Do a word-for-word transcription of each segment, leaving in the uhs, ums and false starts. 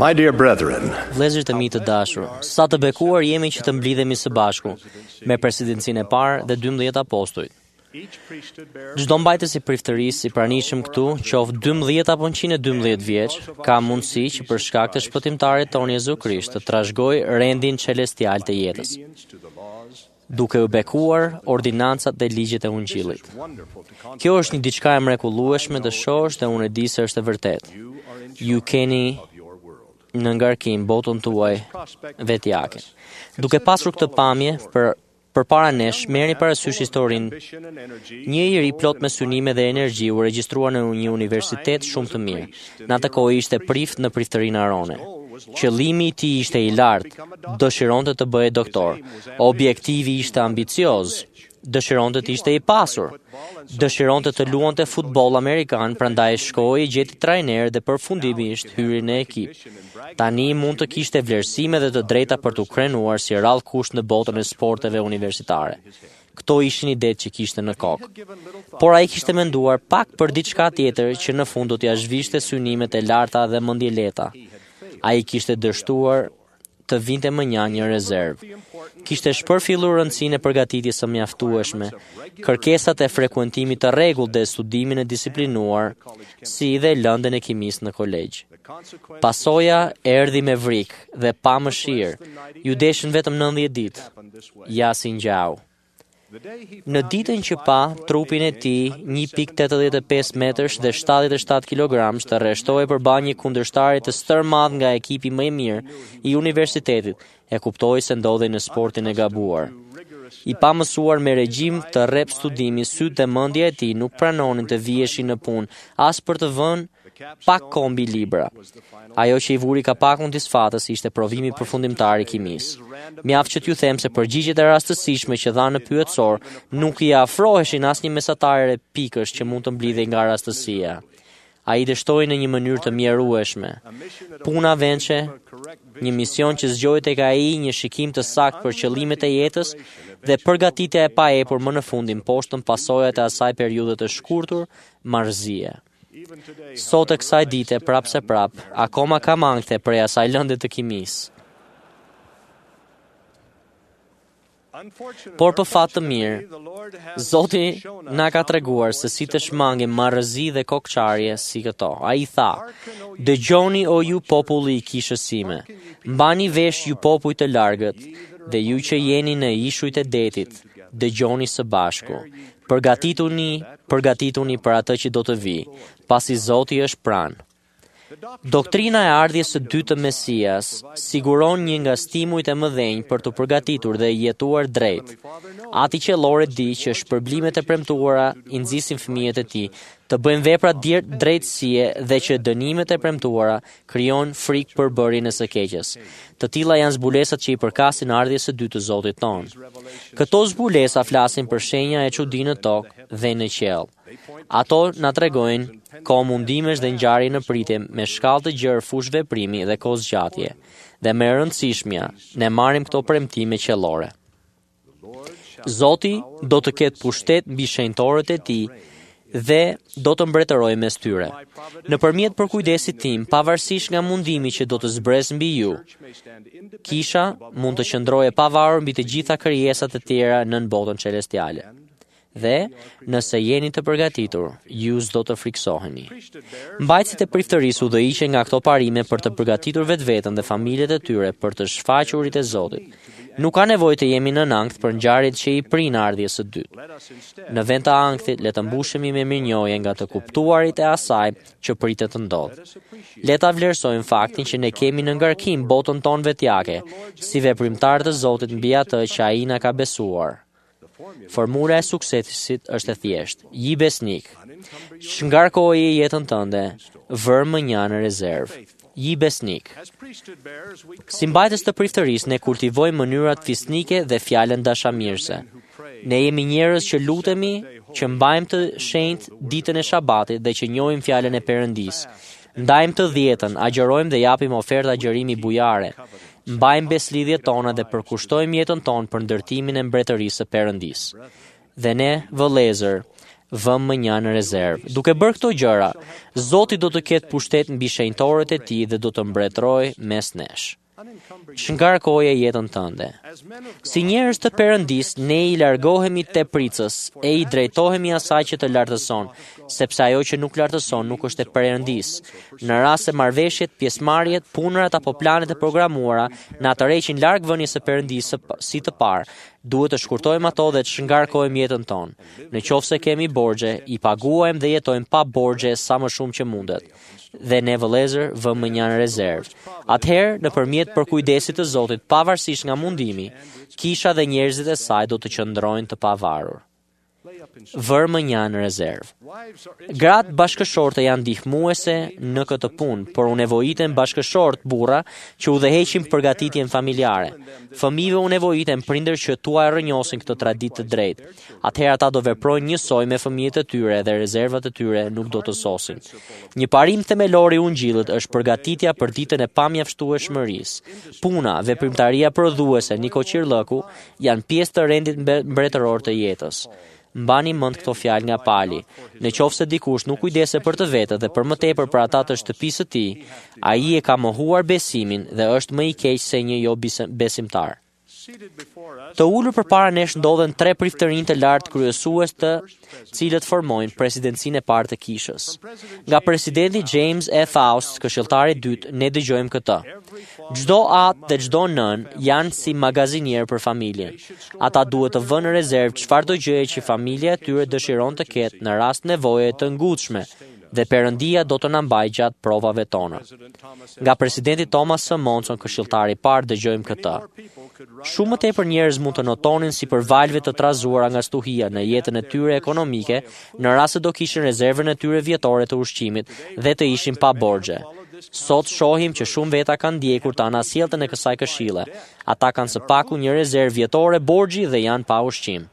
My dear brethren, Vëllezërit e mi të dashur, sa të bekuar jemi që të mblidhemi së bashku me presidencinë e parë dhe dymbëdhjetë apostujt. Çdo mbajtës i priftërisë i pranishëm këtu, qoftë dymbëdhjetë apo njëqind e dymbëdhjetë vjeç, ka mundësi që për shkak të shpëtimtarit tonë Jezu Krisht të trashëgojë rendin celestial të jetës, duke u bekuar ordinancat dhe ligjet e Ungjillit. Kjo është një diçka e mrekullueshme të shohësh dhe unë e di se është e vërtetë. Ju keni në ngarkim botën tuaj vetjake. Duke pasur këtë pamje për përpara nesh, merrni parasysh historinë. Një iri plot me synime dhe energji u regjistrua në një universitet shumë të mirë. Në atë kohë ishte prift në priftërinë arone. Qëllimi i tij ishte i lartë, dëshironte të bëhej doktor. Objektivi ishte ambicioz, dëshironte të ishte i pasur. Dëshironte të luante futboll amerikan, prandaj shkoi, gjeti trajner dhe përfundimisht hyri në ekip. Tani mund të kishte vlerësime dhe të drejta për të krenuar si rall kusht në botën e sporteve universitare. Këto ishin idetë që kishte në kokë. Por ai kishte menduar pak për diçka tjetër që në fund do t'ia zhvishte synimet e larta dhe mendjeleta. Ai kishte dështuar të vinte më njanë një rezervë. Kishte shpërfillur rëndësinë e përgatitjes së mjaftueshme, kërkesat e frekuentimit të rregullt dhe studimin e disiplinuar, si dhe lëndën e kimisë në kolegj. Pasoja erdhi me vrik dhe pa mëshirë. Ju deshën vetëm nëntëdhjetë ditë. Ja si ngjau. Në ditën që pa, trupin e tij, një pikë tetëdhjetë e pesë metësh dhe shtatëdhjetë e shtatë kilogramësh, të rreshtoi përballë një kundërshtari të stërmadh nga ekipi më i mirë i universitetit, e kuptoi se ndodhej në sportin e gabuar. I pamësuar me regjim të rrep studimi, sytë dhe mendja e tij nuk pranonin të viheshin në punë, as për të vënë pak kombi libra. Ajo që i vuri kapakun disfatës ishte provimi përfundimtar i kimisë. Mjaft që t'ju them se përgjigjet e rastësishme që dha në pyetësor nuk i afroheshin asnjë mesatare pikësh që mund të mblidhej nga rastësia. Ai dështoi në një mënyrë të mjerueshme. Puna vençe, një mision që zgjoi tek ai një shikim të saktë për qëllimet e jetës dhe përgatitja e paepur më në fund imposhtën pasojat e asaj periudhe të shkurtur, marrëzie. Sot e kësaj dite, prap se prap, akoma ka mangte prej asaj lënde të kimisë. Por për fat të mirë, Zoti na ka treguar se si të shmangim marrëzi dhe kokçarje si këto. Ai tha: "Dëgjoni o ju populli i kishës sime, mbani vesh ju popujt të largët, dhe ju që jeni në ishujt e detit, dëgjoni së bashku. Përgatituni, përgatituni për atë që do të vi, pasi Zoti është pranë." Doktrina e ardhjes së dytë të Mesias siguron një nga stimujt e mëdhenj për të përgatitur dhe jetuar drejt. Ati qellore di që shpërblimet e premtuara i nxisin fëmijët e tij të bëjnë vepra drejtësie dhe që dënimet e premtuara krijon frikë për bërjen e së keqes. Të tilla janë zbulesat që i përkasin ardhjes së dytë të Zotit tonë. Këto zbulesa flasin për shenja e çuditë në tokë dhe në qiell. Ato na tregojnë komundimesh dhe ngjarje në pritje me shkallë të gjerë fush veprimi dhe kohë zgjatje. Dhe më e rëndësishmja, ne marrim këto premtime qellore. Zoti do të ketë pushtet mbi shenjtorët e tij dhe do të mbretërojë mes tyre. Nëpërmjet përkujdesit tim, pavarësisht nga mundimi që do të zbresë mbi ju, kisha mund të qëndrojë pavarur mbi të gjitha krijesat e tjera nën botën celestiale. Dhe, nëse jeni të përgatitur, ju s'do të friksoheni. Mbajtësit e priftërisë udhëhiqen nga këto parime për të përgatitur vetveten dhe familjet e tyre për të shfaqurit e Zotit. Nuk ka nevojë të jemi në ankth për ngjarjet që i prinë ardhjes së dytë. Në vend të ankthit, le të mbushemi me mirënjohje nga të kuptuarit e asaj që pritet të ndodhë. Le ta vlerësojmë faktin që ne kemi në ngarkim botën tonë vetjake, si veprimtar të Zotit mbi atë që ai na ka besuar. Formula e suksesit është e thjeshtë. Ji besnik. Shngarkoji jetën tënde, vër më një në rezervë. Ji besnik. Si mbajtës të priftërisë, ne kultivojmë mënyrat fisnike dhe fjalën dashamirëse. Ne jemi njerëz që lutemi, që mbajmë të shenjtë ditën e Shabatit dhe që njohim fjalën e Perëndisë. Ndajmë të dhjetën, agjerojmë dhe japim oferta agjërimi bujare. Mbajmë beslidhjet tona dhe përkushtojmë jetën tonë për ndërtimin e mbretërisë së Perëndisë. Dhe ne, vëllezër, vëmë më një në rezervë. Duke bërë këto gjëra, Zoti do të ketë pushtet mbi shenjtorët e tij dhe do të mbretërojë mes nesh. Shngarkoje jetën tënde. Si njerëz të Perëndis, ne i largohemi tepricës e i drejtohemi asaj që të lartëson, sepse ajo që nuk lartëson nuk është e Perëndis. Në rast se marrëveshjet, pjesëmarrjet, punërat apo planet e programuara na tërheqin larg vënies së Perëndisë si të parë, duhet të shkurtojmë ato dhe të shngarkojmë jetën tonë. Në qoftë se kemi borxhe, i paguajmë dhe jetojmë pa borxhe sa më shumë që mundet. Dhe ne vëllezër vëmë një në rezervë. Atëherë, nëpërmjet përkujdesit të Zotit, pavarësisht nga mundimi, kisha dhe njerëzit e saj do të qëndrojnë të pavarur. Vërë më një në rezervë. Gratë bashkëshorte janë ndihmuese në këtë punë, por u nevojiten bashkëshort burra që udhëheqin përgatitjen familjare. Fëmijëve u nevojiten prindër që tuaj rrënjosin këtë traditë të drejtë. Atëherë ata do veprojnë njësoj me fëmijët e tyre dhe rezervat e tyre nuk do të sosin. Një parim themelor i Ungjillit është përgatitja për ditën e pamjaftueshmërisë. Puna, veprimtaria prodhuese, nikoqirllëku janë pjesë të rendit mbretëror të jetës. Mbani mend këto fjalë nga Pali. Në qoftë se dikush nuk kujdese për të vetë dhe për më tepër për ata të shtëpisë së tij, ai e ka mohuar besimin dhe është më i keq se një jo besimtar. Të ulur përpara nesh ndodhen tre priftërinj të lartë kryesues të cilët formojnë presidencinë e parë të kishës. Nga presidenti James E. Faust, këshilltari i dytë, ne dëgjojmë këtë. Çdo atë dhe çdo nën janë si magazinier për familjen. Ata duhet të vënë në rezervë çfarëdo gjëje që familja e tyre dëshiron të ketë në rast nevoje të ngutshme, dhe Perëndia do të na mbajë gjatë provave tona. Nga presidenti Thomas S. Monson, këshilltari i parë, dëgjojmë këtë. Shumë më tepër njerëz mund të notonin si për valve të trazuara nga stuhia në jetën e tyre ekonomike, në rast se do kishin rezervën e tyre vjetore të ushqimit dhe të ishin pa borxhe. Sot shohim që shumë veta kanë ndjekur të anasjellten e kësaj këshille. Ata kanë së paku një rezervë vjetore borxhi dhe janë pa ushqim.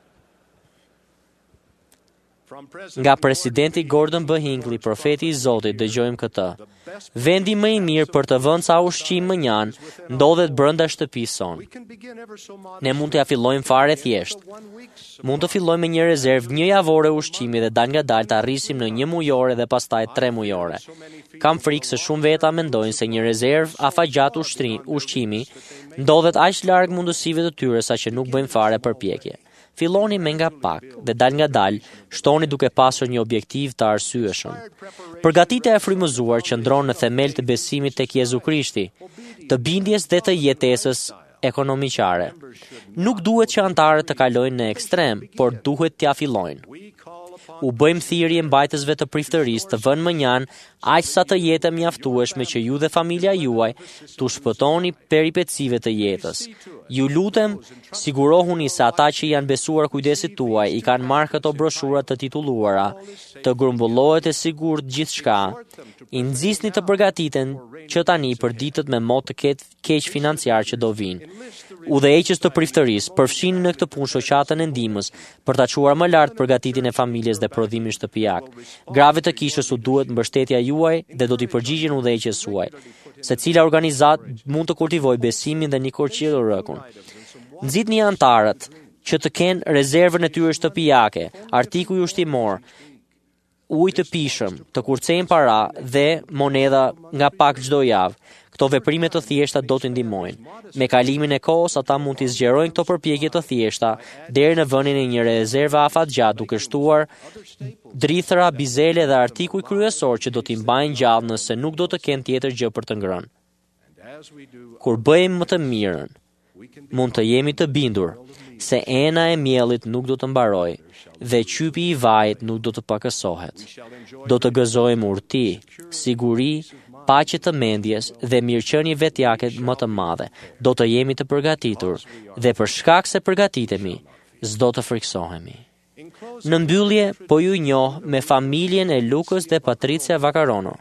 Nga presidenti Gordon B. Hinckley, profeti i Zotit, dëgjojmë këtë. Vendi më i mirë për të vënë sa ushqim më njan ndodhet brenda shtëpisë sonë. Ne mund t'ja fillojmë fare thjesht. Mund të fillojmë me një rezervë një javore ushqimi dhe dal ngadalë të arrisim në një mujore dhe pastaj tre mujore. Kam frikë se shumë veta mendojnë se një rezervë afatgjat ushqimi ndodhet aq larg mundësive të tyre saqë nuk bëjnë fare përpjekje. Filloni me nga pak dhe dal ngadalë, shtoni duke pasur një objektiv të arsyeshëm. Përgatitja e frymëzuar qëndron në themel të besimit tek Jezu Krishti, të bindjes dhe të jetesës ekonomiqare. Nuk duhet që antarët të kalojnë në ekstrem, por duhet t'ja fillojnë. U bëjmë thirrje mbajtësve të priftërisë të vënë mënjan aq sa të jetë e mjaftueshme që ju dhe familja juaj t'u shpëtoni peripecive të jetës. Ju lutem, sigurohuni se ata që janë besuar kujdesit tuaj i kanë marrë këto broshura të titulluara, të grumbullohet e sigurt gjithçka. I nxisni të përgatiten që tani për ditët me mot të ketë keq financiar që do vinë. Udhëheqës të priftërisë përfshini në këtë punë shoqatën e ndihmës për ta çuar më lart përgatitjen e familjes dhe prodhimin shtëpiak. Grave të kishës u duhet mbështetja juaj dhe do t'i përgjigjen udhëheqjes suaj. Secila organizat mund të kultivojë besimin dhe nikoqirllëkun. Nxitni antarët që të kenë rezervën e tyre shtëpiake, artikuj ushqimor, ujë të pishëm, të kurcejnë para dhe monedha nga pak çdo javë. Këto veprime të thjeshta do t'i ndihmojnë. Me kalimin e kohës ata mund t'i zgjerojnë këto përpjekje të thjeshta deri në vënien e një rezerve afatgjat duke shtuar drithëra, bizele dhe artikuj kryesor që do t'i mbajnë gjallë nëse nuk do të kenë tjetër gjë për të ngrënë. Kur bëjmë më të mirën, mund të jemi të bindur se ena e miellit nuk do të mbarojë dhe qypi i vajit nuk do të pakësohet. Do të gëzojmë urti, siguri, paqe të mendjes dhe mirëqenie vetjake më të madhe. Do të jemi të përgatitur dhe për shkak se përgatitemi, s'do të friksohemi. Në mbyllje, po ju njoh me familjen e Lukës dhe Patricia Vaccarono.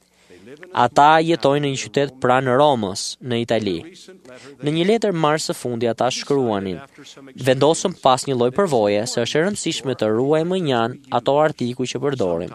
Ata jetojnë në një qytet pranë Romës, në Itali. Në një letër marrë së fundi ata shkruanin: vendosëm pas një lloj përvoje se është e rëndësishme të ruajmë mënjan ato artikuj që përdorim.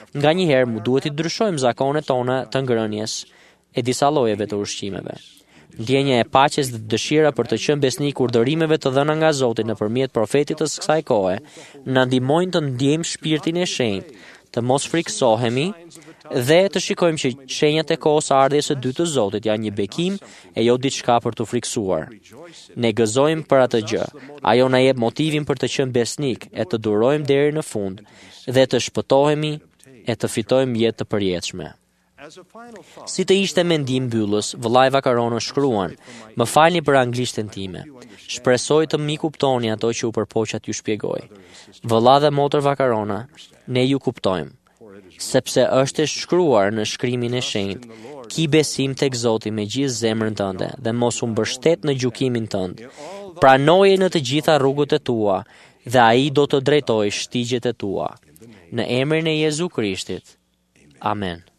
Nganjëherë mu duhet i ndryshojmë zakonet tona të ngrënies e disa llojeve të ushqimeve. Ndjenja e paqes dhe dëshira për të qenë besnik urdhërimeve të dhëna nga Zoti nëpërmjet profetit të kësaj kohe na ndihmojnë të ndjejmë shpirtin e shenjtë, të mos friksohemi dhe të shikojmë që shenjat e kohës së ardhjes së dytë të Zotit janë një bekim e jo diçka për të friksuar. Ne gëzojmë për atë gjë. Ajo na jep motivin për të qenë besnik e të durojmë deri në fund dhe të shpëtohemi e të fitojmë jetë të përjetshme. Si të ishte mendim mbyllës, vëllai Vakarono shkruan: "Më falni për anglishtën time. Shpresoj të mi kuptoni ato që u përpoqa t'ju shpjegoj. Vëlla dhe motër Vakarona, ne ju kuptojmë, sepse është e shkruar në shkrimin e shenjtë: ki besim tek Zoti me gjithë zemrën tënde dhe mos u mbështet në gjykimin tënd. Pranoje në të gjitha rrugët e tua dhe ai do të drejtojë shtigjet e tua. Në emrin e Jezu Krishtit. Amen."